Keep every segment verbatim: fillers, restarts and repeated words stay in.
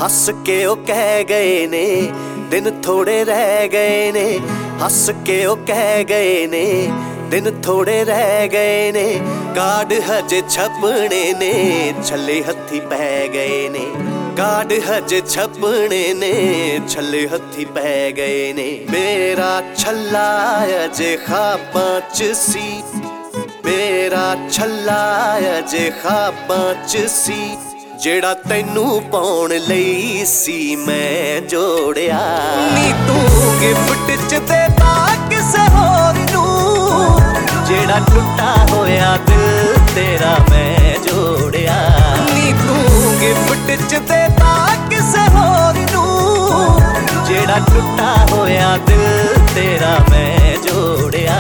हस के ओ कह गए ने दिन थोड़े रह गए ने, हस के ओ कह गए ने दिन थोड़े रह गए ने। कार्ड हजे छपने ने छले हथी पै गए ने, कार्ड हजे छपने ने छले हथी पै गए ने। मेरा छल्ला अजे ख्वाबां च सी, मेरा छल्ला अजे ख्वाबां च सी, जेड़ा तैनू पाउण लई सी मैं जोड़िया। नी तू गिफ्ट च देता किसे होर नू, जेड़ा टुटा होया दिल तेरा मैं जोड़िया। नी तू गिफ्ट च देता किसे होर नू, जेड़ा टुटा होया दिल तेरा मैं जोड़िया।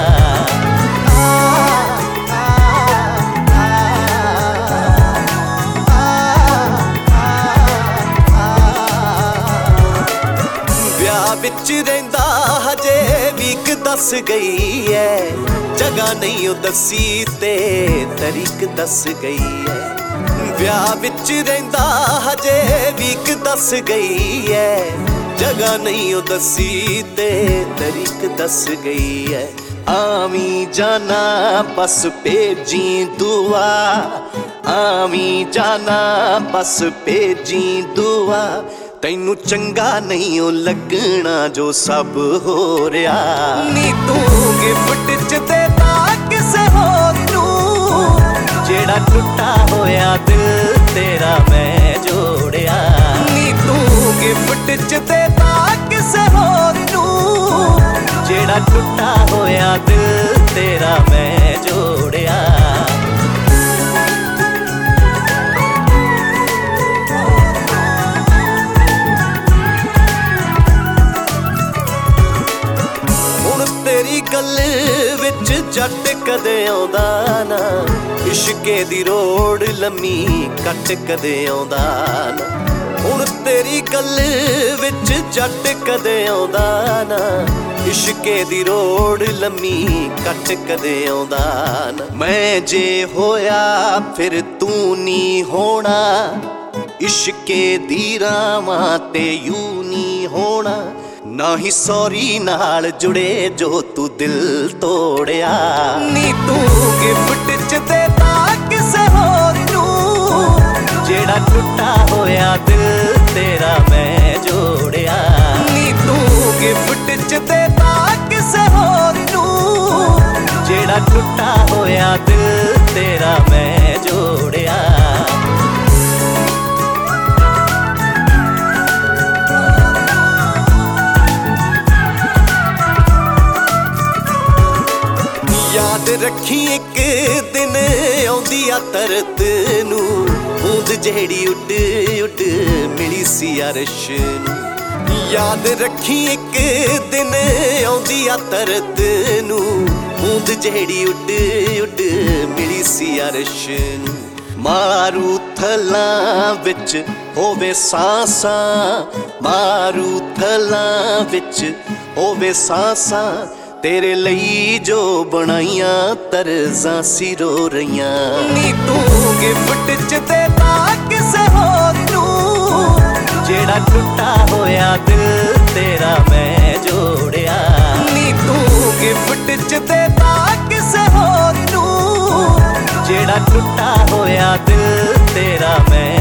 विच रहिंदा हजे वीक दस गई है, जगह नहीं ओ दसी ते तरीक दस गई है। विआह विच रहिंदा हजे वीक दस गई है, जगह नहीं ओ दसी ते तरीक दस गई है। आवी जाना बस भेजी दुआ, आवी जाना बस भेजी दुआ, तैनू चंगा नहीं ओ लगना जो सब हो रहा। नी तू गिफ्ट च देता किसे होर नू, जेड़ा टुटा होया दिल तेरा मैं जोड़िया। नी तू गिफ्ट च देता किसे होर नू, जेड़ा टुटा होया दिल तेरा मैं जोड़िया। तेरी गल विच जट कदे आउंदा ना, इश्के दी रोड लम्मी कट कदे आउंदा ना। हुण तेरी गल विच जट कदे आउंदा ना, इश्के दी रोड लम्मी कट कदे आउंदा ना। मैं जे होया फिर तू नी होना, इश्के दी रावां ते यूं नी होना। ना ही सॉरी नाल जुड़े जो तू दिल तोड़िया। नी तू गिफ्ट च देता किसे होर नू, जेड़ा टुटा होया दिल तेरा मैं जोड़िया। नी तू गिफ्ट च देता किसे होर नू, जेड़ा टुटा होया दिल तेरा मैं जोड़िया। याद रखी एक दिन आउंदी आ तरत नू, बूंद जेड़ी उड उड मिली सी अरश नू। याद रखी एक दिन आउंदी आ तरत नू, बूंद जेड़ी उड उड मिली सी अरश नू। मारू थलां विच होवे सांसां, मारू थलां विच होवे सांसां, तेरे लई जो बनाइयां तरज़ां सी रो रहियां। नी तू गिफ्ट च देता किसे होर नू, जेड़ा टुटा होया दिल तेरा मैं जोड़िया। नी तू गिफ्ट च देता किसे होर नू, जेड़ा टुटा होया दिल तेरा मैं